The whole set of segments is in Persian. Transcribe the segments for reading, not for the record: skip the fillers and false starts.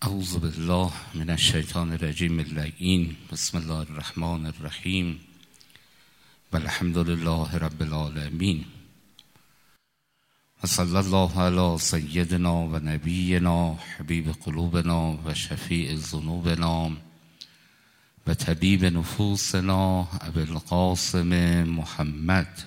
اعوذ بالله من الشیطان الرجیم اللعین. بسم الله الرحمن الرحیم و الحمد لله رب العالمین و صلی الله علی سیدنا و نبینا حبیب قلوبنا و شفیع ذنوبنا و طبیب نفوسنا ابی القاسم محمد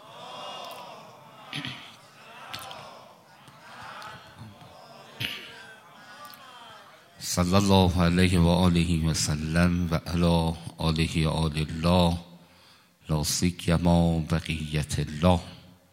صلی الله علیه و آله و سلم و علی آله آل الله لا سیما بقیت الله.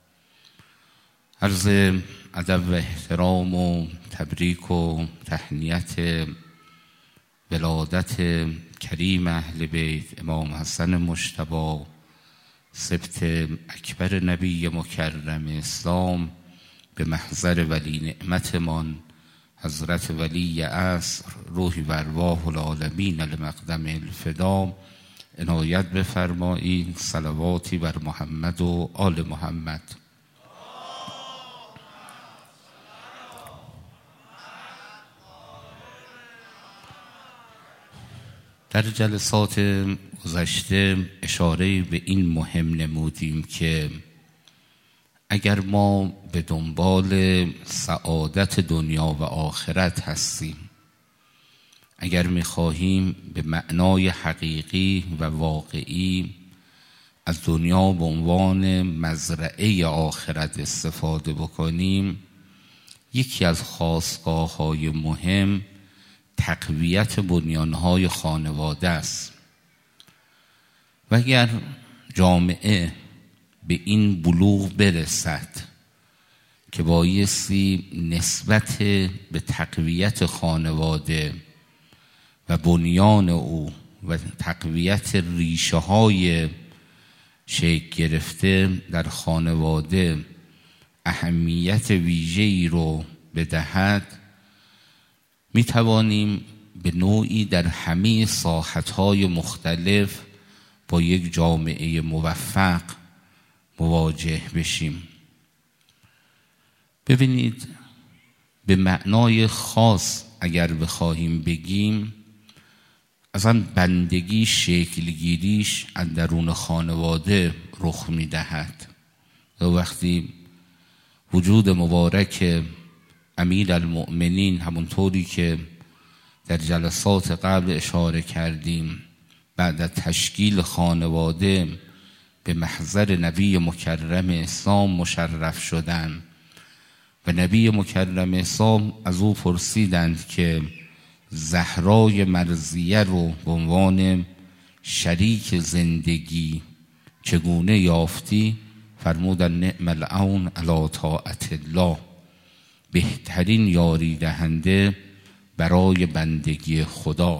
عرض ادب و احترام و تبریک و تهنیت ولادت کریم اهل بیت امام حسن مجتبی سبط اکبر نبی مکرم اسلام به محضر ولی نعمتمان حضرت ولی عصر روحی و ارواح العالمین المقدم الفدا عنایت بفرمایید. صلواتی بر محمد و آل محمد. در جلسات گذشته اشاره به این مهم نمودیم که اگر ما به دنبال سعادت دنیا و آخرت هستیم، اگر می‌خواهیم به معنای حقیقی و واقعی از دنیا به عنوان مزرعه آخرت استفاده بکنیم، یکی از خاستگاه‌های مهم تقویت بنیان‌های خانواده است. و اگر جامعه به این بلوغ برسد که بایستی نسبت به تقویت خانواده و بنیان او و تقویت ریشه های شکل گرفته در خانواده اهمیت ویژه‌ای رو بدهد، می توانیم به نوعی در همه ساحت‌های مختلف با یک جامعه موفق مواجه بشیم. ببینید، به معنای خاص اگر بخواهیم بگیم، اصلا بندگی شکلگیریش از درون خانواده رخ می‌دهد. و وقتی وجود مبارک امیرالمؤمنین، همونطوری که در جلسات قبل اشاره کردیم، بعد از تشکیل خانواده به محضر نبی مکرم اسلام مشرف شدند و نبی مکرم اسلام از او پرسیدند که زهرای مرضیه رو به عنوان شریک زندگی چگونه یافتی؟ فرمودند نعم العون علی طاعت الله، بهترین یاری دهنده برای بندگی خدا.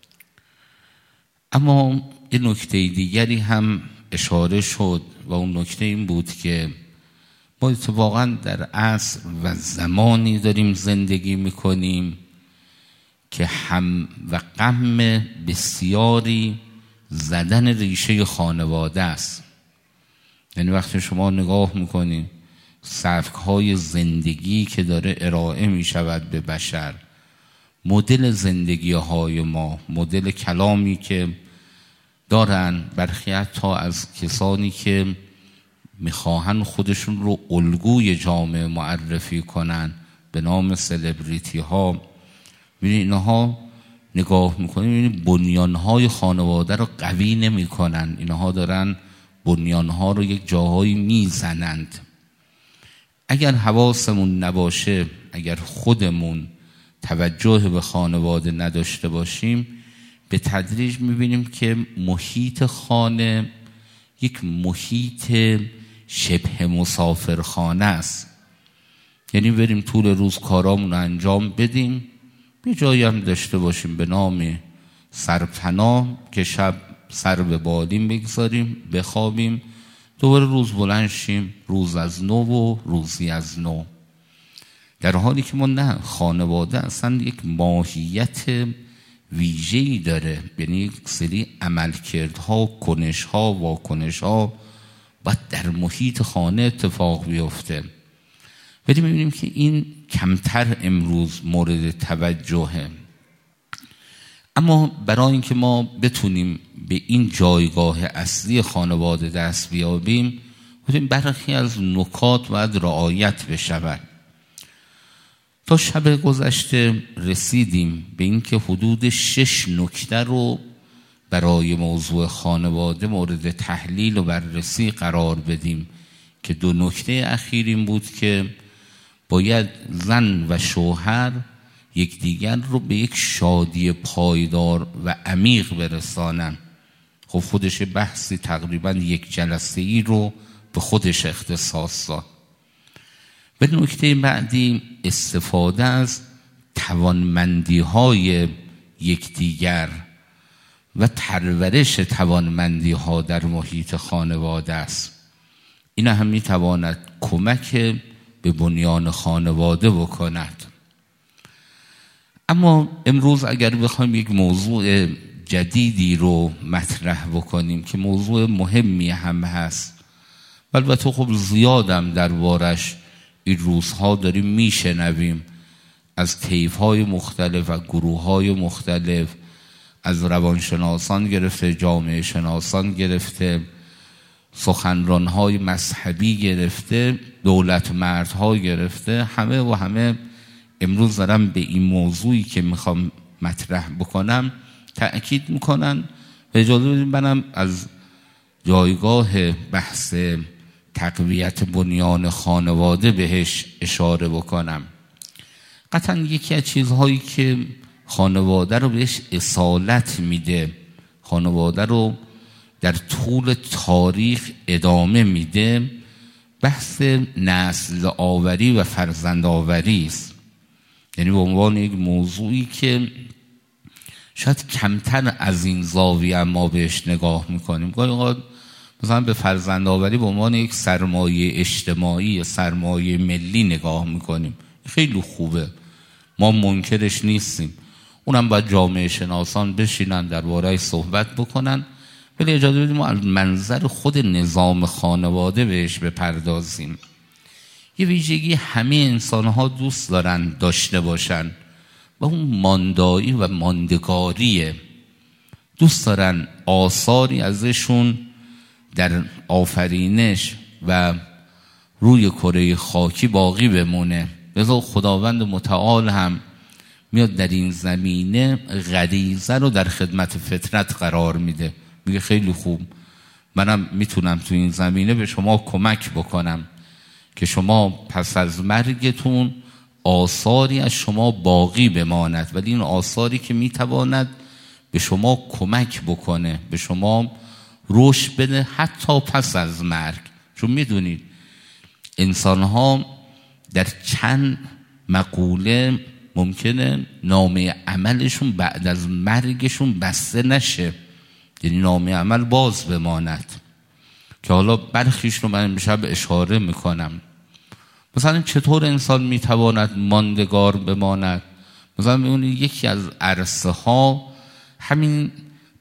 اما این نکته دیگری هم اشاره شد و اون نکته این بود که ما اتفاقا در عصر و زمانی داریم زندگی میکنیم که هم و غم بسیاری زدن ریشه خانواده است. یعنی وقتی شما نگاه میکنید سبک‌های زندگی که داره ارائه میشود به بشر، مدل زندگی‌های ما، مدل کلامی که دارن برخی حتی از کسانی که میخواهن خودشون رو الگوی جامعه معرفی کنن به نام سلبریتی ها، ببینید اینها نگاه میکنید ببینید بنیانهای خانواده رو قوی نمیکنن، اینها دارن بنیانها رو یک جاهایی میزنند. اگر حواسمون نباشه، اگر خودمون توجه به خانواده نداشته باشیم، به تدریج میبینیم که محیط خانه یک محیط شبه مسافرخانه است. یعنی بریم طول روز کارامون رو انجام بدیم، به جایی هم داشته باشیم به نام سرپناه که شب سر به بالین بگذاریم بخوابیم، دوباره روز بلند شیم، روز از نو و روزی از نو. در حالی که ما نه، خانواده اصلا یک ماهیت ویژه‌ای داره. یعنی یک سری عملکردها، کنشها، واکنشها باید در محیط خانه اتفاق بیفته. ولی می‌بینیم که این کمتر امروز مورد توجهه. اما برای اینکه ما بتونیم به این جایگاه اصلی خانواده دست بیابیم، برخی از نکات باید رعایت بشود. تا شب گذشته رسیدیم به اینکه حدود 6 نکته رو برای موضوع خانواده مورد تحلیل و بررسی قرار بدیم که 2 نکته اخیر این بود که باید زن و شوهر یکدیگر رو به یک شادی پایدار و عمیق برسانن. خب خودش بحثی تقریبا 1 جلسه ای رو به خودش اختصاص داد. به نکته بعدی استفاده از توانمندی های یکدیگر و پرورش توانمندی ها در محیط خانواده است. این هم میتواند کمک به بنیان خانواده بکند. اما امروز اگر بخوایم یک موضوع جدیدی رو مطرح بکنیم که موضوع مهمی هم هست، البته خب زیادم دربارش این روزها داریم میشنویم از طیف‌های مختلف و گروه‌های مختلف، از روانشناسان گرفته، جامعه شناسان گرفته، سخنران‌های مذهبی گرفته، دولت مردها گرفته، همه امروز دارم به این موضوعی که میخوام مطرح بکنم تأکید میکنن. و اجازه بدیم منم از جایگاه بحث تقویت بنیان خانواده بهش اشاره بکنم. قطعا یکی از چیزهایی که خانواده رو بهش اصالت میده، خانواده رو در طول تاریخ ادامه میده، بحث نسل آوری و فرزند آوری است. یعنی به عنوان یک موضوعی که شاید کمتر از این زاویه ما بهش نگاه میکنیم. گاهی اوقات مثلا به فرزند آوری به عنوان یک سرمایه اجتماعی، سرمایه ملی نگاه میکنیم. خیلی خوبه، ما منکرش نیستیم، اونم باید جامعه شناسان بشینن درباره‌اش صحبت بکنن، ولی اجازه بدیم ما از منظر خود نظام خانواده بهش بپردازیم. یه ویژگی همه انسان‌ها دوست دارن داشته باشن و اون ماندایی و ماندگاریه. دوست دارن آثاری ازشون در آفرینش و روی کره خاکی باقی بمونه. لذا خداوند متعال هم میاد در این زمینه غریزه رو در خدمت فطرت قرار میده. میگه خیلی خوب، منم میتونم تو این زمینه به شما کمک بکنم که شما پس از مرگتون آثاری از شما باقی بماند، ولی این آثاری که میتواند به شما کمک بکنه، به شما رشد بده حتی پس از مرگ. چون میدونید انسان‌ها در چند مقوله ممکنه نامه عملشون بعد از مرگشون بسته نشه، یعنی نامه عمل باز بماند، که حالا برخیش رو من امشب اشاره میکنم. مثلا چطور انسان میتواند ماندگار بماند؟ مثلا میبینید یکی از عرصه ها همین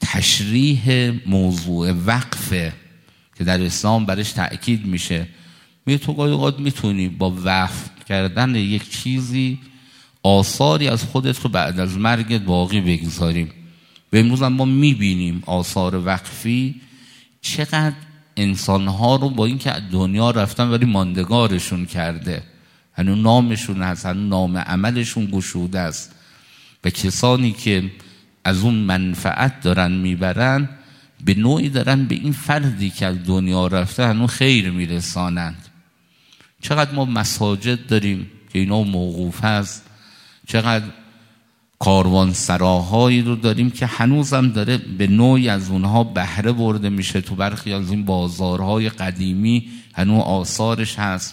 تشریح موضوع وقفه که در اسلام برش تأکید میشه. میگه تو گاهی اوقات میتونی با وقف کردن یک چیزی آثاری از خودت رو بعد از مرگت باقی بگذاریم. و امروز هم ما میبینیم آثار وقفی چقدر انسانها رو با این که دنیا رفتن ولی ماندگارشون کرده، هنوز نامشون هست، هنوز نام عملشون گشوده است و کسانی که از اون منفعت دارن میبرن به نوعی دارن به این فردی که از دنیا رفته هنوز خیر میرسانند. چقدر ما مساجد داریم که اینا موقوف هست، چقدر کاروان سراهایی رو داریم که هنوزم داره به نوعی از اونها بهره برده میشه. تو برخی از این بازارهای قدیمی هنوز آثارش هست.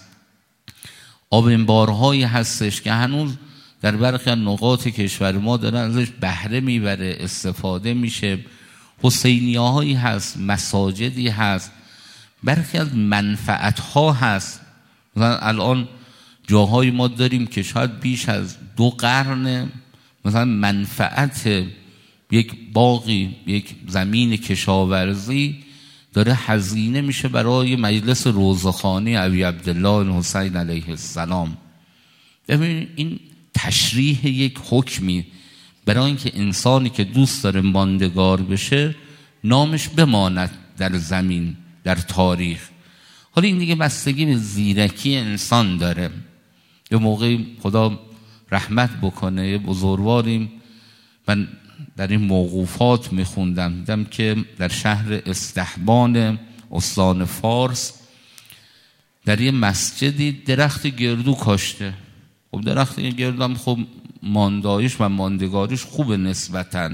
آب انبارهایی هستش که هنوز در برخی از نقاط کشور ما داره ازش بهره میبره، استفاده میشه. حسینیه‌هایی هست، مساجدی هست، برخی از منفعت‌ها هست. مثلا الان جاهای ما داریم که شاید بیش از 2 قرن مثلا منفعت یک باغی، یک زمین کشاورزی داره هزینه میشه برای مجلس روضه‌خوانی ابی عبدالله حسین علیه السلام. ببینید این تشریح یک حکمی برای اینکه انسانی که دوست داره ماندگار بشه نامش بماند در زمین، در تاریخ. حالا این دیگه بستگی به زیرکی انسان داره. یه موقعی خدا رحمت بکنه، یه بزرگواریم من در این موقوفات میخوندم، دیدم که در شهر استحبان استان فارس در یه مسجدی درخت گردو کاشته. خب درخت گردو هم خب ماندایش و ماندگاریش خوبه نسبتاً.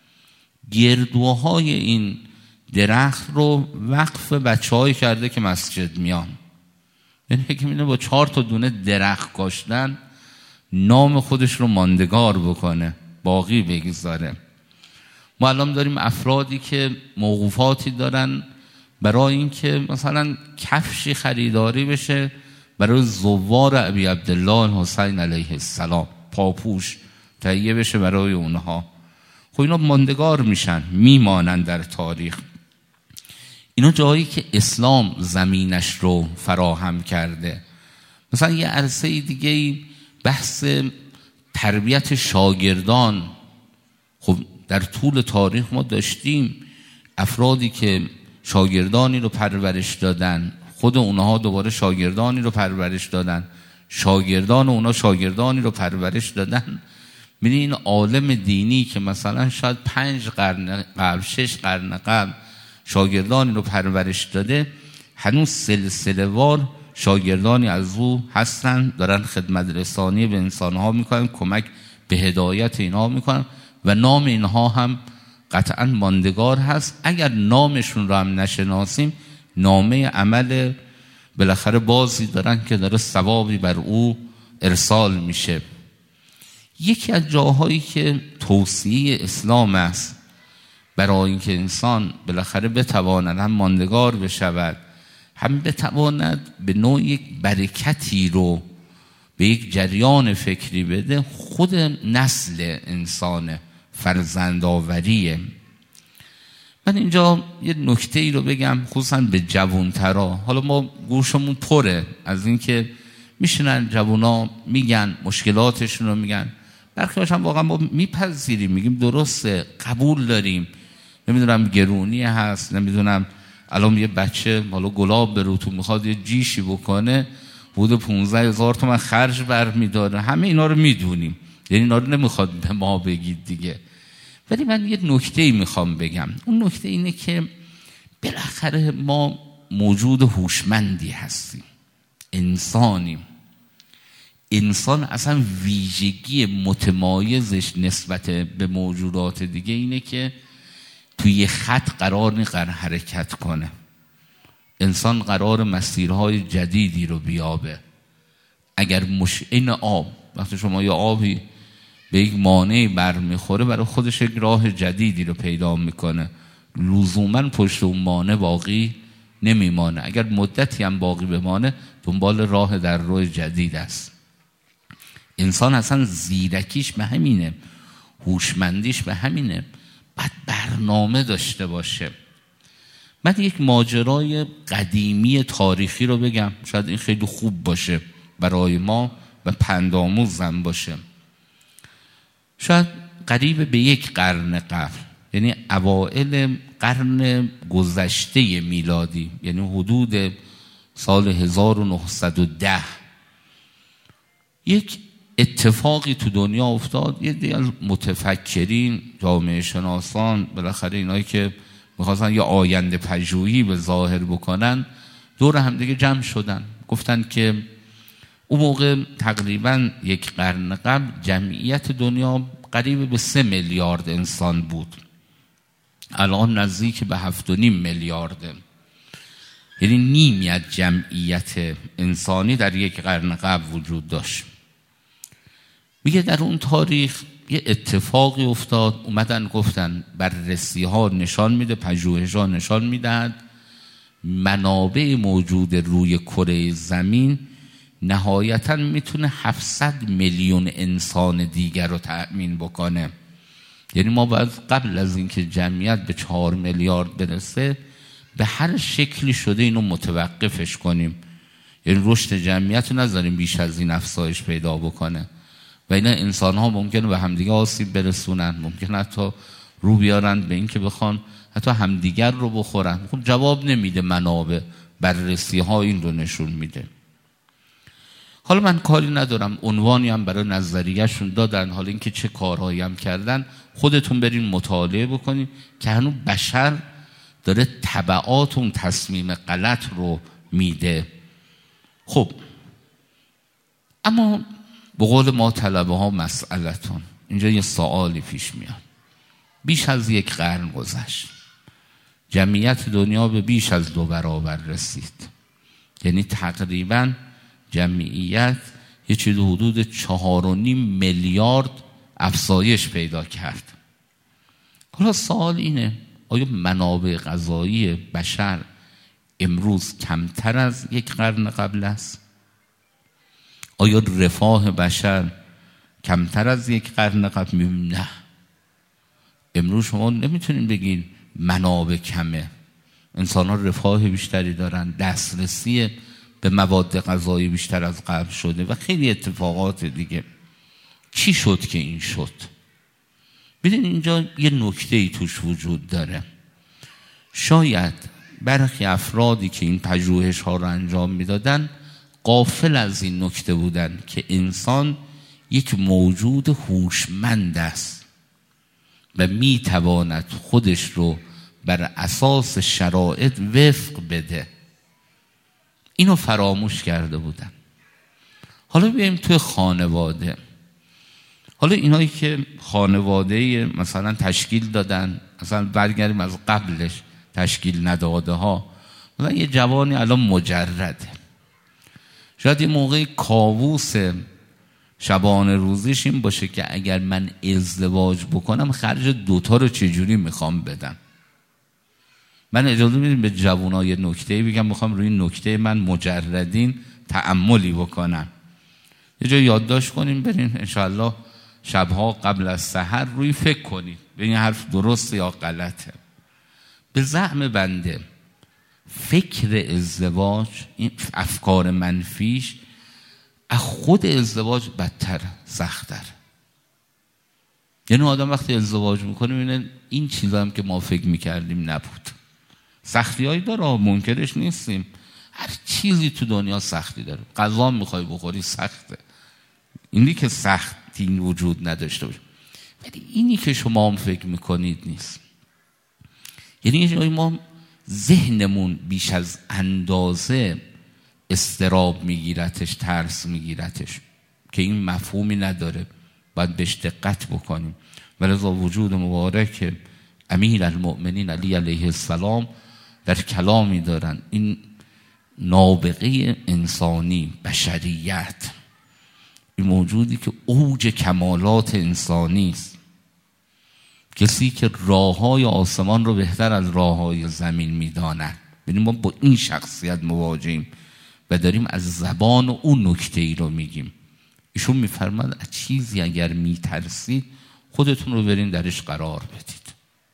گردوهای این درخت رو وقف بچه‌هایی کرده که مسجد میان. یعنی که می‌بینه با 4 تا دونه درخت کاشتن نام خودش رو ماندگار بکنه، باقی بگذاره. ما الان داریم افرادی که موقوفاتی دارن برای اینکه مثلا کفشی خریداری بشه برای زوار ابی عبدالله الحسین علیه السلام، پاپوش تهیه بشه برای اونها. خب اینا ماندگار میشن، میمانن در تاریخ. اینا جایی که اسلام زمینش رو فراهم کرده. مثلا یه عرصه دیگه بحث تربیت شاگردان. خب در طول تاریخ ما داشتیم افرادی که شاگردانی رو پرورش دادن، خود اونها دوباره شاگردانی رو پرورش دادن، شاگردان اونا شاگردانی رو پرورش دادن. می‌بینی این عالم دینی که مثلا شاید 5 قرن قبل، 6 قرن قبل شاگردانی رو پرورش داده، هنوز سلسله وار شاگردانی از او هستن، دارن خدمت رسانی به انسانها میکنن، کمک به هدایت اینها میکنن و نام اینها هم قطعا ماندگار هست. اگر نامشون رو هم نشناسیم نامه عمل بالاخره بازی دارن که داره ثوابی بر او ارسال میشه. یکی از جاهایی که توصیه اسلام است برای اینکه انسان بالاخره بتواند هم ماندگار بشود، هم بتواند به نوع یک برکتی رو به یک جریان فکری بده، خود نسل انسان، فرزندآوریه. من اینجا یه نکته ای رو بگم خصوصا به جوانترا. حالا ما گوشمون پره از اینکه میشنن جوانا میگن مشکلاتشون رو میگن، برخیش هم واقعا ما میپذیریم، میگیم درسته، قبول داریم، نمیدونم گرونی هست، نمیدونم الان یه بچه حالا گلاب به روتون میخواد یه جیشی بکنه حدود 15,000 تومان خرج برمیداره، همه اینا رو میدونیم، یعنی اینا رو نمیخواد به ما بگید دیگه. ولی من یه نکته‌ای میخوام بگم. اون نکته اینه که بالاخره ما موجود هوشمندی هستیم، انسانیم. انسان اصلا ویژگی متمایزش نسبت به موجودات دیگه اینه که توی خط قرار نیست حرکت کنه. انسان قرار مسیرهای جدیدی رو بیابه. اگر این آب، وقتی شما یه آبی به یک مانعی برمیخوره برای خودش یک راه جدیدی رو پیدا میکنه، لزوما پشت اون مانع باقی نمیمانه. اگر مدتی هم باقی بمانه دنبال راه در روی جدید است. انسان اصلا زیرکیش به همینه، هوشمندیش به همینه، باید برنامه داشته باشه. من یک ماجرای قدیمی تاریخی رو بگم، شاید این خیلی خوب باشه برای ما و پندآموزم باشه. شاید قریب به 1 قرن قبل، یعنی اوائل قرن گذشته میلادی، یعنی حدود سال 1910، یک اتفاقی تو دنیا افتاد. یه دیگه متفکرین، جامعه شناسان، بالاخره اینایی که میخواستن یه آینده پژوهی به ظاهر بکنن دور هم دیگه جمع شدن، گفتن که اون موقع تقریبا 1 قرن قبل جمعیت دنیا قریب به 3 میلیارد انسان بود، الان نزدیک به 7.5 میلیارده، یعنی نیمی از جمعیت انسانی در 1 قرن قبل وجود داشت. میگه در اون تاریخ یه اتفاقی افتاد، اومدن گفتن بررسی ها نشان میده، پژوهش ها نشان میدهد منابع موجود روی کره زمین نهایتاً میتونه 700 میلیون انسان دیگر رو تأمین بکنه. یعنی ما باید قبل از اینکه جمعیت به 4 میلیارد برسه به هر شکلی شده اینو متوقفش کنیم، یعنی رشد جمعیت رو نذاریم بیش از این افزایش پیدا بکنه. و اینا انسان ها ممکنه به همدیگه آسیب برسونن، ممکنه حتی رو بیارن به این که بخوان حتی همدیگر رو بخورن. خب جواب نمیده، منابع بررسی ها این رو نشون میده. حالا من کاری ندارم، عنوانی هم برای نظریهشون دادن، حالا اینکه چه کارهایی هم کردن خودتون برین مطالعه بکنین که هنوز بشر داره تبعات اون تصمیم غلط رو میده. خب اما به قول ما طلبه ها مسئلتون، اینجا یه سوالی پیش میاد. بیش از 1 قرن گذشت، جمعیت دنیا به بیش از 2 برابر رسید، یعنی تقریبا جمعیت یه چیز حدود 4.5 میلیارد افزایش پیدا کرد. حالا سوال اینه، آیا منابع غذایی بشر امروز کمتر از 1 قرن قبل است؟ آیا رفاه بشر کمتر از 1 قرن قبل؟ نه. امروز شما نمیتونین بگین منابع کمه. انسان ها رفاه بیشتری دارن، دسترسی به مواد غذایی بیشتر از قبل شده و خیلی اتفاقات دیگه. چی شد که این شد؟ ببین اینجا یه نکته‌ای توش وجود داره. شاید برخی افرادی که این پژوهش ها رو انجام میدادن غافل از این نکته بودن که انسان یک موجود هوشمند است و میتواند خودش رو بر اساس شرایط وفق بده. اینو فراموش کرده بودن. حالا بیایم توی خانواده. حالا اینایی که خانواده مثلا تشکیل دادن، مثلا برگردیم از قبلش تشکیل نداده ها، مثلا یه جوانی الان مجرده، شاید یه موقع کاووس شبانه روزیش این باشه که اگر من ازدواج بکنم خرج 2 رو چجوری میخوام بدم. من اجازه میدیم به جوانای یه نکته بگم، میخوام روی این نکته من مجردین تأملی بکنم. یه جا یادداشت کنیم برین انشاءالله شبها قبل از سحر روی فکر کنید ببین حرف درسته یا غلطه. به زعم بنده فکر ازدواج، این افکار منفیش از خود ازدواج بدتر، سخت‌تر. یعنی آدم وقتی ازدواج میکنه میبینه این چیزا هم که ما فکر میکردیم نبود. سختی‌هایی داره، منکرش نیستیم، هر چیزی تو دنیا سختی داره. غذا میخوای بخوری سخته، اینی که سختی وجود نداشته باشه، ولی اینی که شما هم فکر میکنید نیست. یعنی یه جایی ما ذهنمون بیش از اندازه استراب میگیرتش، ترس میگیرتش که این مفهومی نداره، باید بهش دقت بکنیم. ولذا وجود مبارک امیر المؤمنین علی علیه السلام در کلامی دارن، این نابغه انسانی، بشریت، این موجودی که اوج کمالات انسانی است، کسی که راههای آسمان رو بهتر از راههای زمین میداند. ببینیم ما با این شخصیت مواجهیم و داریم از زبان اون نکته ای رو میگیم. ایشون میفرماد از چیزی اگر میترسید خودتون رو برین درش قرار بدید.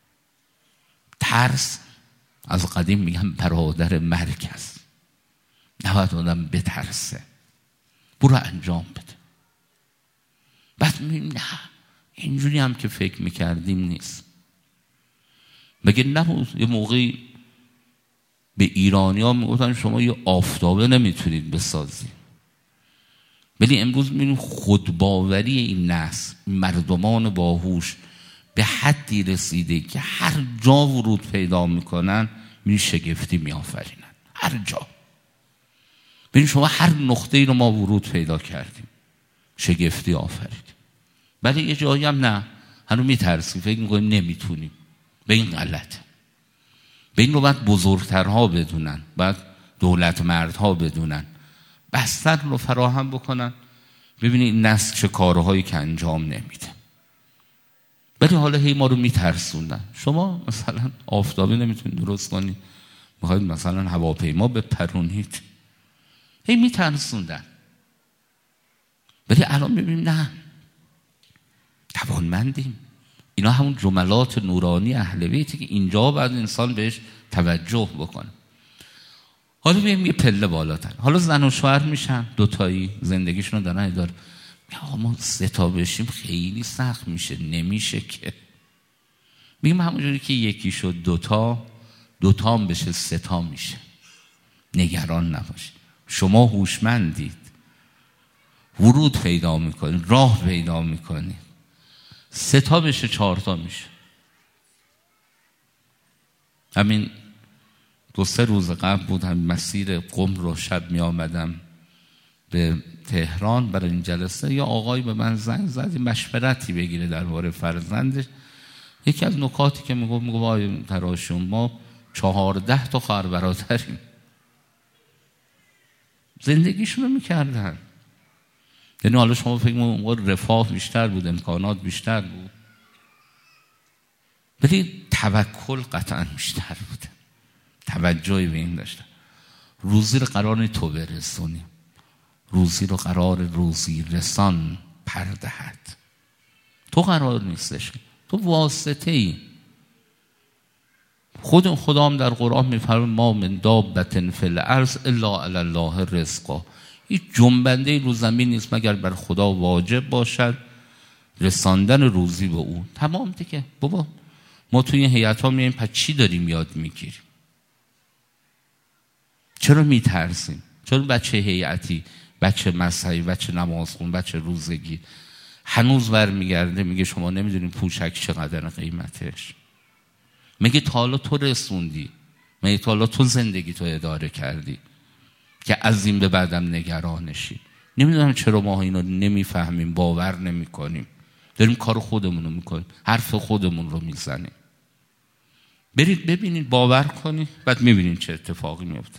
ترس از قدیم میگن برادر مرگ است، نباید آدم بترسه، برو انجام بده. بعد میگیم نه اینجوری هم که فکر میکردیم نیست. بگه نه، یه موقعی به ایرانی ها میگفتن شما یه آفتابه نمیتونید بسازید، ولی امروز میبینیم خودباوری این نسل، مردمان باهوش به حدی رسیده که هر جا ورود پیدا میکنن میبینی شگفتی میآفرینن. هر جا ببین شما هر نقطه‌ای رو ما ورود پیدا کردیم، شگفتی آفریدیم. ولی یه جایی هم نه، هنوز میترسیم، فکر میکنیم نمیتونیم. به این غلطه. به این رو باید بزرگترها بدونن، باید دولت مردها بدونن، بستر رو فراهم بکنن. ببینید این نسل چه کارهایی که انجام نمیده، ولی حالا هی ما رو میترسوندن. شما مثلا آفتابه نمیتونید درست کنید، میخواید مثلا هواپیما بپرونید، هی میترسوندن. ولی الان میبینیم نه، توانمندیم. اینا همون جملات نورانی اهل بیتی که اینجا باید انسان بهش توجه بکنه. حالا بیایم یه پله بالاتر. حالا زن و شوهر میشن، دوتایی زندگیشون رو دارن اداره. ما 3 تا بشیم خیلی سخت میشه، نمیشه که. میگم همونجوری که یکی شد 2 تا، 2 تا هم بشه 3 تا میشه. نگران نباشید. شما هوشمندید، ورود پیدا میکنید، راه پیدا میکنید. 3 تا بشه 4 تا میشه. همین 2-3 روز قبل بود، هم مسیر قم رو شب می آمدم به تهران برای این جلسه. یا آقایی به من زنگ زد مشورتی بگیره درباره فرزندش. یکی از نکاتی که میگفت آقای تراشون ما 14 تا خواهر برادریم، زندگیشون رو میکردن. یعنی حالا شما فکر می‌کنید رفاه بیشتر بود، امکانات بیشتر بود، ولی توکل قطعا بیشتر بود، توجهی به این داشتن. روزی رو قرار تو برسونی، روزی رو قرار روزی رسان پردهد. تو قرار نیستش، تو واسطه ای. خدا هم در قرآن میفرماید ما من دابة فی الارض الا علی الله رزقها. هیچ جنبنده رو زمین نیست مگر بر خدا واجب باشد رساندن روزی به او. تمام دیگه. بابا ما توی این هیئت ها میایم، پس چی داریم یاد میگیریم؟ چرا میترسیم؟ چرا بچه هیئتی، بچه مذهبی، بچه نمازخون، بچه روزگی هنوز برمیگرده میگه شما نمیدونین پوشک چقدر قیمتش؟ میگه تا حالا تو رسوندی؟ میگه تا حالا تو زندگی تو اداره کردی که از این به بعدم نگرانشی؟ نمیدونم چرا ما اینو نمیفهمیم، باور نمیکنیم، داریم کار خودمون رو میکنیم، حرف خودمون رو میزنیم. برید ببینید، باور کنید، بعد میبینید چه اتفاقی میفته.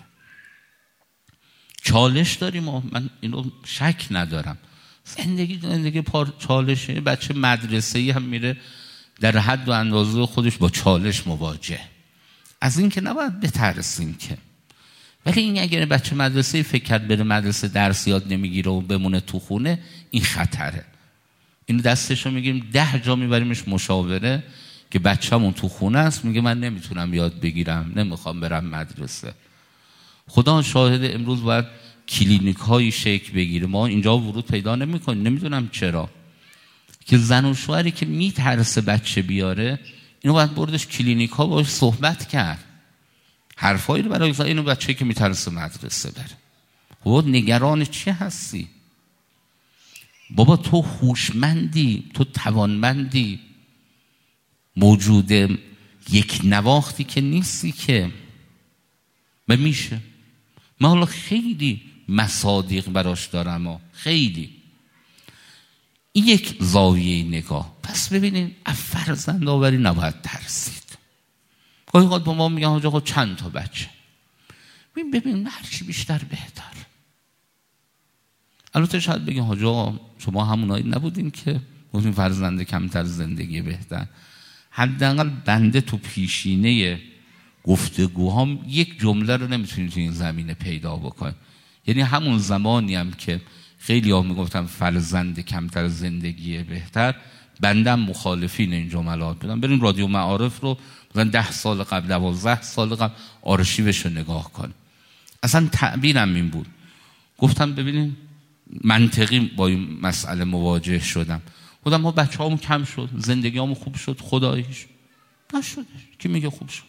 چالش داریم، من اینو شک ندارم. زندگی چالشه. بچه مدرسه‌ای هم میره در حد و اندازه خودش با چالش مواجه. از این که نباید بترسیم که. ولی این اگر بچه مدرسه‌ای فکر کرد بره مدرسه درس یاد نمیگیره و بمونه تو خونه، این خطره. این دستشو میگیریم 10 جا میبریمش مشاوره که بچه‌مون تو خونه است، میگه من نمیتونم یاد بگیرم، نمیخوام برم مدرسه. خدا شاهد امروز باید کلینیک هایی شکل بگیره. ما اینجا ورود پیدا نمیکنیم، نمیدونم چرا، که زن و شوهری که میترسه بچه بیاره اینو باید بردش کلینیک ها باش صحبت کرد، حرفایی رو برای اینو بچه که میترسه مدرسه بره. خب نگران چی هستی؟ بابا تو هوشمندی، تو توانمندی، موجود یک نواختی که نیستی که. و میشه. من حالا خیلی مصادیق براش دارم و خیلی. این یک زاویه نگاه. پس ببینید از فرزند آوری نباید ترسید. گاهی اوقات با ما میگن آقا چند تا بچه؟ ببین هرچی بیشتر بهتر. البته شاید بگین حاجا شما همونایی نبودین که گفتین فرزند کمتر زندگی بهتر. حداقل بنده تو پیشینه گفتگوهام یک جمله رو نمیتونید تو این زمینه پیدا بکنید. یعنی همون زمانی هم که خیلی ها میگفتم فرزند کمتر زندگی بهتر، بندم مخالفین این جملات بودم. بریم رادیو معارف رو مثلا 10 سال قبل، 12 سال قبل آرشیوش رو نگاه کن. اصلا تعبیرم این بود. گفتم ببینیم منطقی با این مسئله مواجه شدم. گفتم ما بچه هامون کم شد، زندگی هامون خوب شد، خداییش نشده. کی میگه خوب شد؟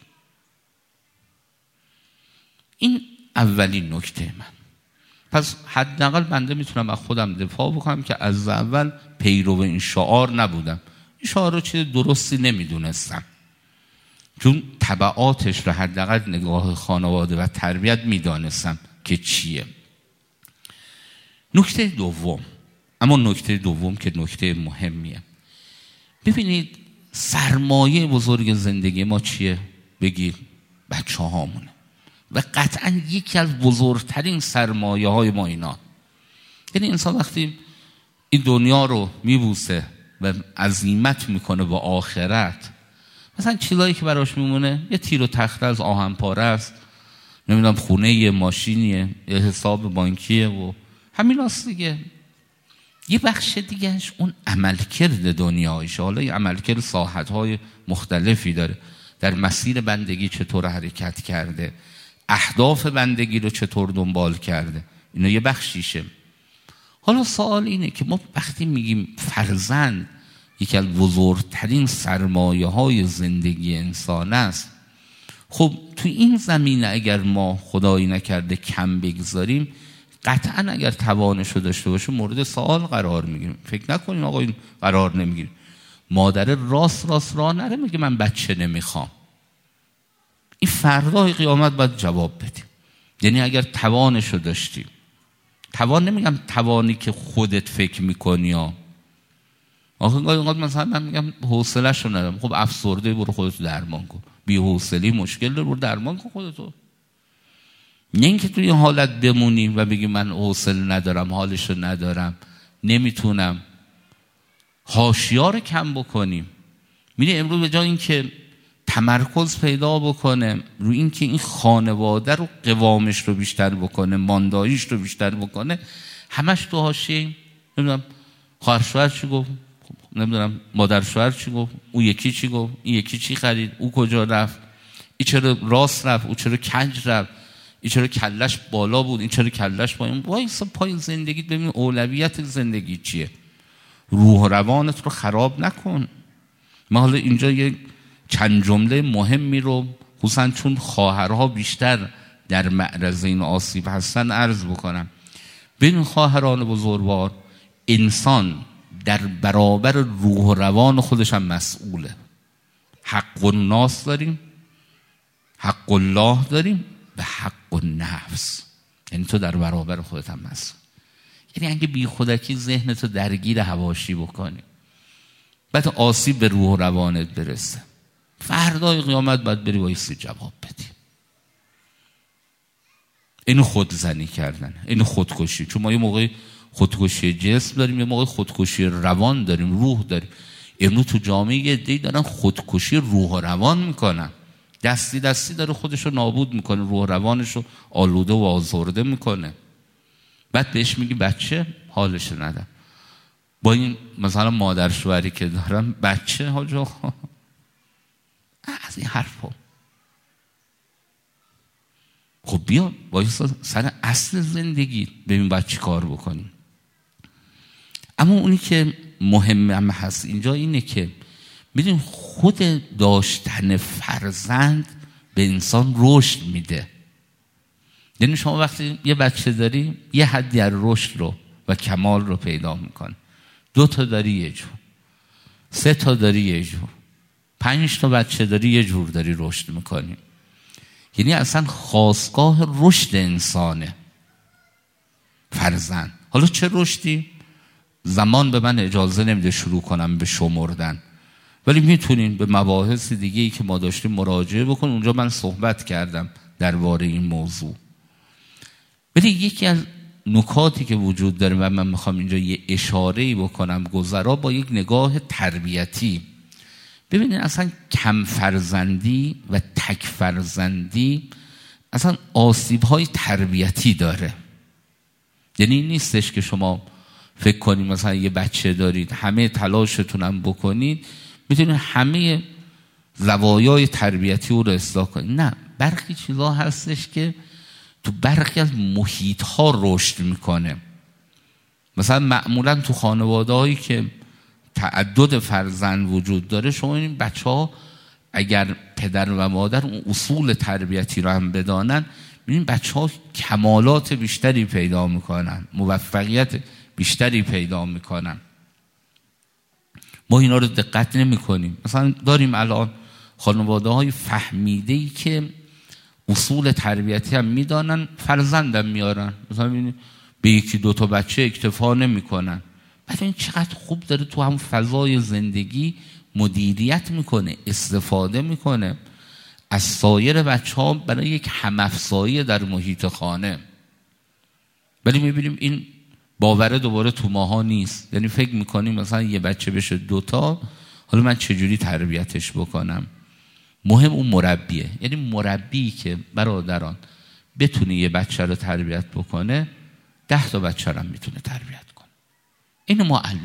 این اولین نکته من. پس حداقل بنده میتونم از خودم دفاع بکنم که از اول پیرو این شعار نبودم. این شعار رو چیز درستی نمیدونستم، چون تبعاتش رو حداقل نگاه خانواده و تربیت میدانستم که چیه. نکته دوم، اما نکته دوم که نکته مهمیه، ببینید سرمایه بزرگ زندگی ما چیه؟ بگید بچه هامونه. و قطعا یکی از بزرگترین سرمایه های ما اینا. یعنی انسان وقتی این دنیا رو میبوسه و عزیمت میکنه با آخرت، مثلا چیزایی که براش میمونه یه تیر و تخته از آهن پاره است، نمیدونم خونه، یه ماشینیه، یه حساب بانکیه و همین هست دیگه. یه بخش دیگهش اون عملکرد دنیایشه. حالا یه عملکرد ساحت‌های مختلفی داره، در مسیر بندگی چطور حرکت کرده، اهداف بندگی رو چطور دنبال کرده، اینا یه بخشیشه. حالا سوال اینه که ما وقتی میگیم فرزند یکی از بزرگترین سرمایه های زندگی انسان است، خب تو این زمینه اگر ما خدایی نکرده کم بگذاریم، قطعا اگر توانش رو داشته باشه مورد سوال قرار میگیریم. فکر نکنیم آقا این قرار نمیگیریم. مادر راست راه نره میگه من بچه نمیخوام، این فردای قیامت باید جواب بدیم. یعنی اگر توانش رو داشتیم، توان نمیگم توانی که خودت فکر میکنی ها، آخه اینقدر مثلا من میگم حوصله‌ش رو ندارم، خب افسرده برو خودت درمان کن، بی حوصله مشکل داره برو درمان کن خودتو. نه اینکه توی این حالت بمونیم و بگیم من حوصله ندارم، حالش رو ندارم، نمیتونم، حاشیه‌ها رو کم بکنیم. میره امروز به جای اینکه تمرکز پیدا بکنه روی اینکه این خانواده رو قوامش رو بیشتر بکنه، مانداییش رو بیشتر بکنه، همش تو حاشیه. نمیدونم خواهر شوهر چی گفت، نمیدونم مادر شوهر چی گفت، اون یکی چی گفت، این یکی چی خرید، او کجا رفت، این چرا راست رفت، او چرا کج رفت، این چرا کلش بالا بود، این چرا کلش پایین. وایسا پای زندگیت ببین اولویت زندگی چیه. روح و روانت رو خراب نکن. من حالا اینجا یه چند جمله مهمی رو خصوصا چون خواهرها بیشتر در معرض این آسیب هستن عرض بکنم. ببین خواهران بزرگوار، انسان در برابر روح و روان خودش هم مسئوله. حق الناس داریم، حق الله داریم و حق النفس. یعنی تو در برابر خودت هم مسئول. یعنی اگه بی خودکی ذهنتو درگیر حواشی بکنی، بعد آسیب به روح و روانت برسه، فردای قیامت باید بری وایسی جواب بدی. اینو خودزنی کردن، اینو خودکشی. چون ما یه موقع خودکشی جسم داریم، یه موقع خودکشی روان داریم، روح داریم. امروز تو جامعه یه عده‌ای دارن خودکشی روح و روان میکنن، دستی داره خودشو نابود میکنه، روح و روانشو آلوده و آزرده میکنه. بعد بهش میگی بچه، حالش ندارم. با این مثلا مادر شوهری که دارم، بچه حاجا از این حرفا. خب بیا وایسا سر اصل زندگی ببین باید چی کار بکنیم. اما اونی که مهم هم هست اینجا اینه که میدونیم خود داشتن فرزند به انسان رشد میده. یعنی شما وقتی یه بچه داری یه حدی از رشد رو و کمال رو پیدا میکنه. 2 تا داری یه جور، 3 تا داری یه جور، 5 تا بچه داری یه جور داری رشد میکنی. یعنی اصلا خاستگاه رشد انسانه فرزند. حالا چه رشدی؟ زمان به من اجازه نمیده شروع کنم به شمردن، ولی میتونین به مباحث دیگه‌ای که ما داشتیم مراجعه بکنین. اونجا من صحبت کردم درباره این موضوع. ولی یکی از نکاتی که وجود داره و من میخوام اینجا یه اشاره‌ای بکنم گذرا با یک نگاه تربیتی. ببینید اصلا کم فرزندی و تک فرزندی اصلا آسیب‌های تربیتی داره. یعنی این نیستش که شما فکر کنید مثلا یه بچه دارید همه تلاشتون هم بکنید میتونید همه زوایای تربیتی رو اصلاح کنید. نه، برخی چیزا هستش که تو برخی از محیط‌ها رشد میکنه. مثلا معمولا تو خانواده‌هایی که تعدد فرزند وجود داره، شما این بچه‌ها اگر پدر و مادر اون اصول تربیتی رو هم بدانن، ببینید بچه‌ها کمالات بیشتری پیدا میکنن، موفقیت بیشتری پیدا میکنن. ما اینا رو دقت نمی‌کنیم. مثلا داریم الان خانواده‌های فهمیده‌ای که اصول تربیتی هم میدانن، فرزندم میارن، مثلا ببینید به 1-2 تا بچه اکتفا نمی‌کنن. بعد این چقدر خوب داره تو هم فضای زندگی مدیریت میکنه، استفاده میکنه از سایر بچه‌ها برای یک هم‌افزایی در محیط خانه. ولی میبینیم این باوره دوباره تو ماها نیست. یعنی فکر میکنیم مثلا یه بچه بشه 2 تا، حالا من چجوری تربیتش بکنم؟ مهم اون مربیه. یعنی مربی که برادران بتونه یه بچه رو تربیت بکنه، 10 تا بچه رو هم میتونه تربیت کنه. این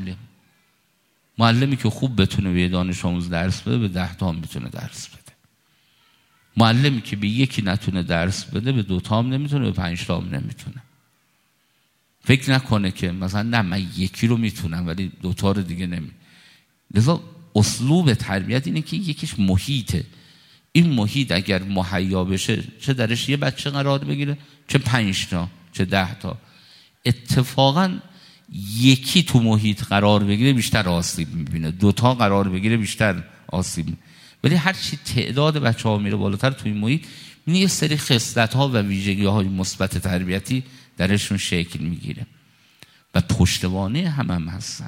معلمی که خوب بتونه به دانش آموز درس بده، به 10 تا هم میتونه درس بده. معلمی که به 1 نتونه درس بده، به 2 تا هم نمیتونه، به 5 تا هم نمیتونه. فکر نکنه که مثلا نه من یکی رو میتونم ولی دوتا رو دیگه نمی. لذا اسلوب تربیت اینه که یکیش محیطه. این محیط اگر مهیا بشه، چه درش یه بچه قرار بگیره، چه 5 تا، چه 10 تا، اتفاقا یکی تو محیط قرار بگیره بیشتر آسیب میبینه، 2 تا قرار بگیره بیشتر آسیب میبینه. ولی هر چی تعداد بچه‌ها میره بالاتر توی محیط، یه سری خصلت‌ها و ویژگی‌های مثبت تربیتی درشون شکل میگیره و پشتوانه هم هستن.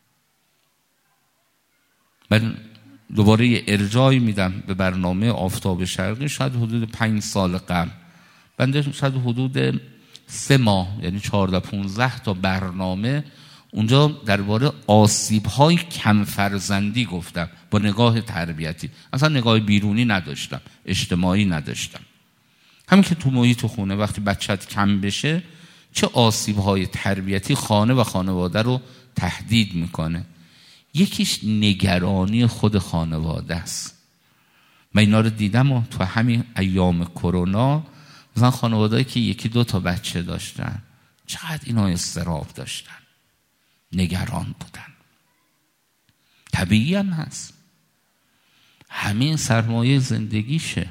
من دوباره یه ارجاعی میدم به برنامه آفتاب شرقی. شاید حدود 5 سال قبل بنده شاید حدود 3 ماه، یعنی 14-15 تا برنامه اونجا درباره آسیب‌های کم فرزندی گفتم با نگاه تربیتی. اصلا نگاه بیرونی نداشتم، اجتماعی نداشتم. همین که تو محیط خونه وقتی بچت کم بشه چه آسیب‌های تربیتی خانه و خانواده رو تهدید میکنه. یکیش نگرانی خود خانواده است. من اینا رو دیدم و تو همین ایام کرونا مثلا خانواده‌ای که 1-2 تا بچه داشتن چقدر اینا اضطراب داشتن، نگران بودن. طبیعی هم هست، همین سرمایه زندگیشه،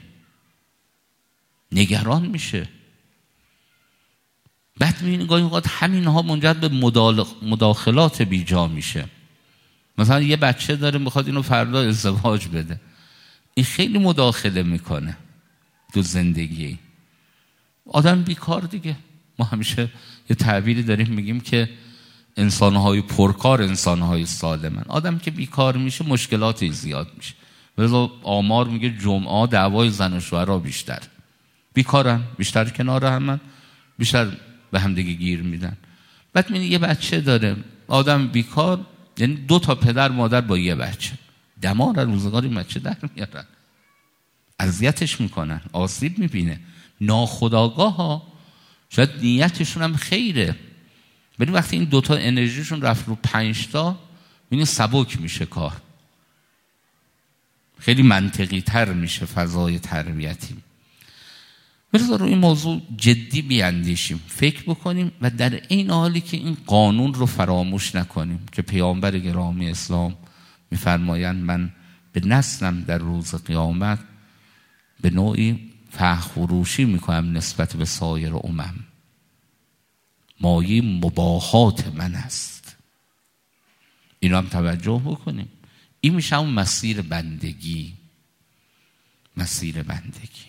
نگران میشه. بعد میبینی گاهی اوقات همینها منجر به مداخلات بیجا میشه. مثلا یه بچه داره میخواد اینو فردا ازدواج بده، این خیلی مداخله میکنه تو زندگی آدم بیکار دیگه. ما همیشه یه تعبیری داریم میگیم که انسانهای پرکار انسانهای سالمن. آدم که بیکار میشه مشکلاتی زیاد میشه. ولی آمار میگه جمعه دعوای زن و شوهرها بیشتر بیکارن، بیشتر کنار همن، بیشتر به هم دیگه گیر میدن. بعد میبینی یه بچه داره آدم بیکار، یعنی 2 تا پدر مادر با یه بچه، دمار روزگاری بچه در میارن، اذیتش میکنن، آسیب میبینه. ناخودآگاه ها شاید نیتشون هم خیره، ولی وقتی این 2 تا انرژیشون رفت رو 5 تا میبینی سبک میشه کار، خیلی منطقی تر میشه فضای تربیتی. بذار رو این موضوع جدی بیاندیشیم، فکر بکنیم و در این حالی که این قانون رو فراموش نکنیم که پیامبر گرامی اسلام میفرمایند من به نسلم در روز قیامت به نوعی فخروشی میکنم نسبت به سایر امم، مایه مباهات من است. اینو هم توجه بکنیم. این میشه اون مسیر بندگی. مسیر بندگی.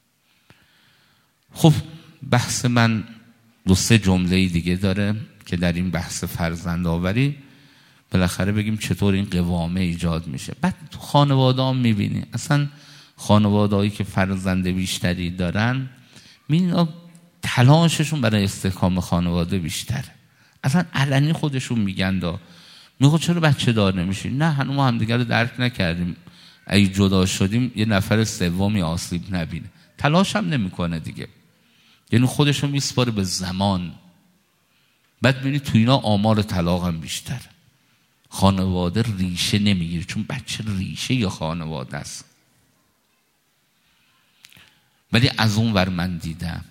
خب بحث من 2-3 جمله دیگه داره که در این بحث فرزند آوری بالاخره بگیم چطور این قوامه ایجاد میشه. بعد تو خانواده هم میبینی اصلا خانواده هایی که فرزند بیشتری دارن میبینی تلاششون برای استحکام خانواده بیشتره. اصلا علنی خودشون میگن میگه چرا بچه دار نمیشی؟ نه هنوز ما همدیگه رو درک نکردیم، اگه جدا شدیم یه نفر سومی آسیب نبینه. تلاش هم نمیکنه دیگه، یعنی خودشو میسپاره به زمان. بعد ببینی تو اینا آمار طلاق هم بیشتره. خانواده ریشه نمیگیره، چون بچه ریشه یا خانواده است. ولی از اون ور من دیدم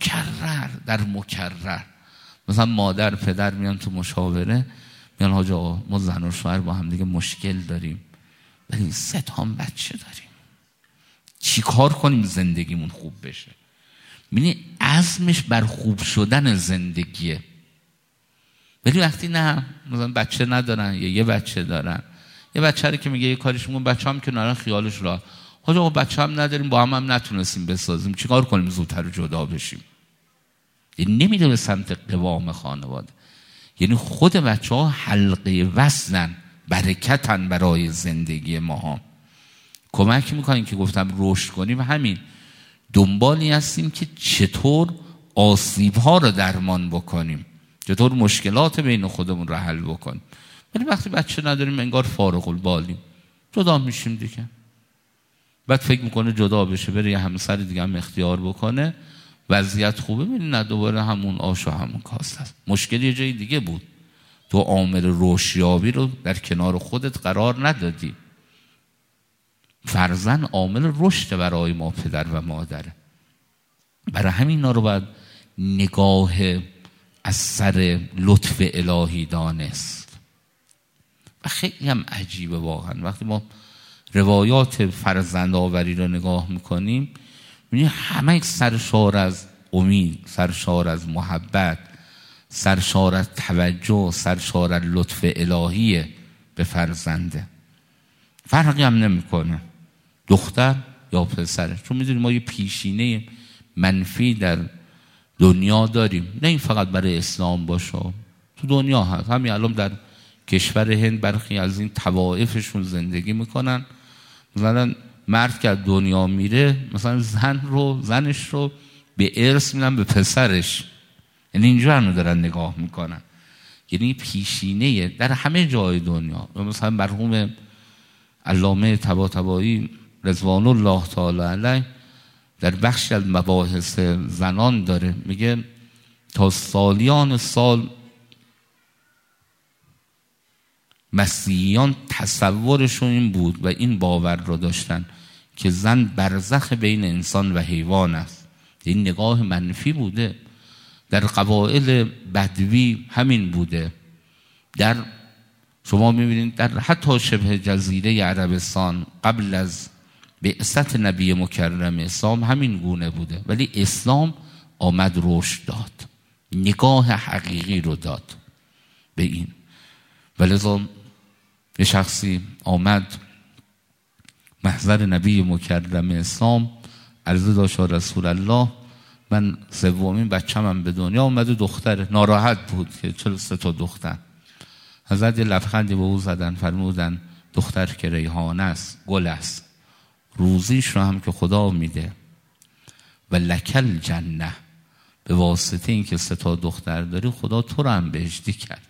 مکرر مثلا مادر پدر میان تو مشاوره میان حاج آقا ما زن و شوهر با هم دیگه مشکل داریم ولی 3 تا بچه داریم، چی کار کنیم زندگیمون خوب بشه؟ می‌بینی عزمش بر خوب شدن زندگیه. ولی وقتی نه مثلا بچه ندارن یا یه بچه دارن، یه بچه رو که میگه یه کاریش میگم بچه هم که نرن خیالش را حاج آقا بچه هم نداریم با هم نتونستیم بسازیم، چی کار کنیم زودتر جدا بشیم؟ یعنی نمیده به سمت قوام خانواده. یعنی خود بچه ها حلقه وصلن، برکتن برای زندگی ما ها، کمک میکنیم که گفتم رشد کنیم. همین دنبالی هستیم که چطور آسیب ها رو درمان بکنیم، چطور مشکلات بین خودمون رو حل بکنیم. ولی وقتی بچه نداریم انگار فارغ البالیم، جدا میشیم دیگه. بعد فکر میکنه جدا بشه بره یه همسر دیگه هم اختیار بکنه، وضعیت خوبه، ببین نه دوباره همون آش و همون کاسه است. مشکل یه جای دیگه بود، تو عامل رشدیابی رو در کنار خودت قرار ندادی. فرزند عامل رشد برای ما پدر و مادره. برای همین اینا رو باید نگاه از سر لطف الهی دانست. و خیلی هم عجیبه واقعا وقتی ما روایات فرزند آوری رو نگاه میکنیم میبینیم همه سرشار از امید، سرشار از محبت، سرشار از توجه، سرشار از لطف الهی به فرزنده. فرقی هم نمیکنه دختر یا پسره، چون میدونیم ما یه پیشینه منفی در دنیا داریم، نه این فقط برای اسلام باشه، تو دنیا هست. همین الان در کشور هند برخی از این طوائفشون زندگی میکنن، مثلا مرد که از دنیا میره مثلا زنش رو به ارث میدن به پسرش، یعنی اینجا هم دارن نگاه میکنن. یعنی پیشینه در همه جای دنیا. مثلا مرحوم علامه طباطبایی رضوان الله تعالی علیه در بخش از مباحث زنان داره، میگه تا سالیان سال مسیحیان تصورشون این بود و این باور رو داشتن که زن برزخ بین انسان و حیوان است. این نگاه منفی بوده. در قبایل بدوی همین بوده. در شما میبینید در حتی شبه جزیره عربستان قبل از بعثت نبی مکرم اسلام همین گونه بوده، ولی اسلام آمد رشد داد، نگاه حقیقی رو داد به این. ولذا یه شخصی آمد محضر نبی مکرم اسلام عرضه داشت رسول الله من سومین بچه‌م به دنیا اومده، دختره. ناراحت بود که چرا 3 تا دختر. حضرت یه لبخندی به او زدن، فرمودن دختر که ریحانه است، گل است، روزیش رو هم که خدا میده و لکل جنه، به واسطه این که 3 تا دختر داری خدا تو رو هم بهشتی کرد.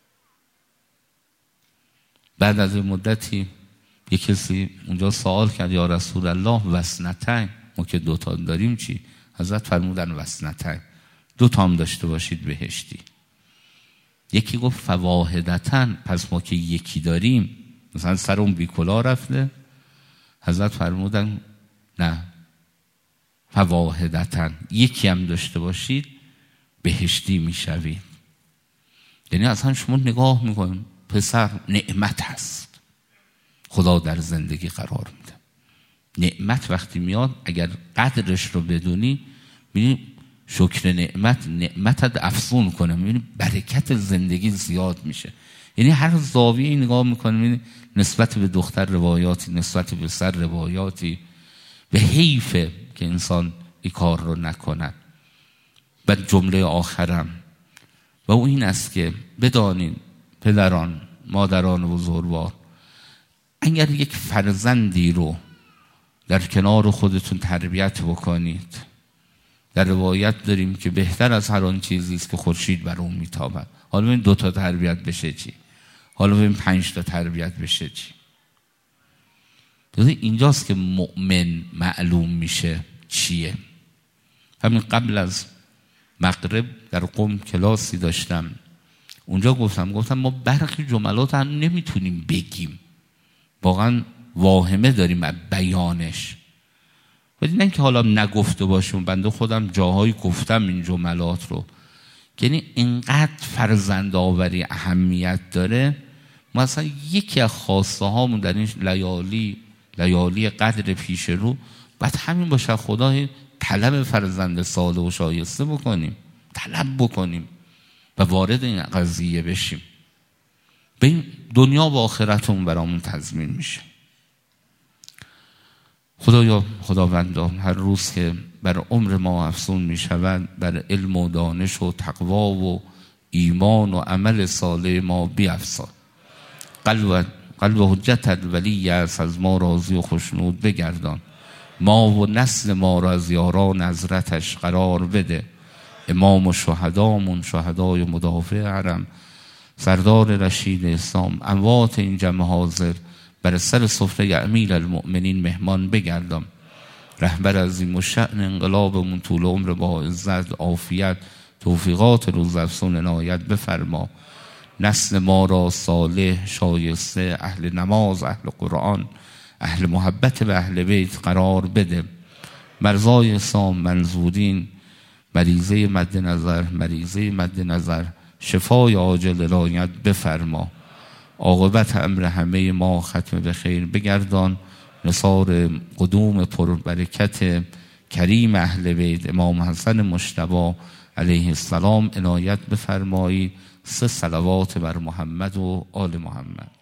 بعد از این مدتی یک کسی اونجا سوال کرد یا رسول الله وسنتین، ما که 2 تا داریم چی؟ حضرت فرمودن وسنتین، 2 تا هم داشته باشید بهشتی. یکی گفت فواحدتن، پس ما که یکی داریم، مثلا سر اون بیکلا رفته، حضرت فرمودن نه فواحدتن، یکی هم داشته باشید بهشتی میشوید. یعنی اصلا شما نگاه میکنید پسر نعمت هست، خدا در زندگی قرار میده. نعمت وقتی میاد اگر قدرش رو بدونی میبینی شکر نعمتت افزون کنه، میبینی برکت زندگی زیاد میشه. یعنی هر زاویه نگاه میکنه میبینی نسبت به دختر روایاتی، نسبت به پسر روایاتی، به حیفه که انسان این کار رو نکند. بعد جمله آخرم و او این است که بدانید پدران، مادران بزرگوار، اگر یک فرزندی رو در کنار خودتون تربیت بکنید، در روایت داریم که بهتر از هر آن چیزی است که خورشید بر اون میتابد. حالا این 2 تا تربیت بشه چی؟ حالا این 5 تا تربیت بشه چی؟ اینجاست که مؤمن معلوم میشه چیه. همین قبل از مغرب در قم کلاسی داشتم، اونجا گفتم ما برخی جملات هم نمیتونیم بگیم، واقعا واهمه داریم از بیانش، ولی نه که حالا نگفته باشیم. بنده خودم جاهایی گفتم این جملات رو، یعنی اینقدر فرزند آوری اهمیت داره. ما اصلا یکی از خواسته هامون در این لیالی قدر پیش رو بعد همین باشه، خدا طلب فرزند صالح و شایسته بکنیم، طلب بکنیم و وارد این قضیه بشیم. به این دنیا و آخرتمون برامون تضمین میشه. خداوندا هر روز که بر عمر ما افزون میشود، بر علم و دانش و تقوا و ایمان و عمل صالح ما بیفزا. قلب حجت ولی است از ما راضی و خوشنود بگردان. ما و نسل ما را از یاران حضرتش قرار بده. امام و شهدامون، شهدای مدافع حرم، سردار رشید اسلام، اموات این جمع حاضر بر سر سفره امیر المؤمنین مهمان بگردم. رهبر عظیم الشأن انقلابمون طول عمر با عزت، عافیت، توفیقات روزافزون عنایت بفرما. نسل ما را صالح، شایسته، اهل نماز، اهل قرآن، اهل محبت و اهل بیت قرار بده. مرزای اسلام منظورین مریضه مد نظر شفای عاجل رایت بفرما. عاقبت امر همه ما ختم به خیر بگردان. نثار قدوم پربرکت کریم اهل بیت امام حسن مجتبی علیه السلام عنایت بفرمایید. 3 صلوات بر محمد و آل محمد.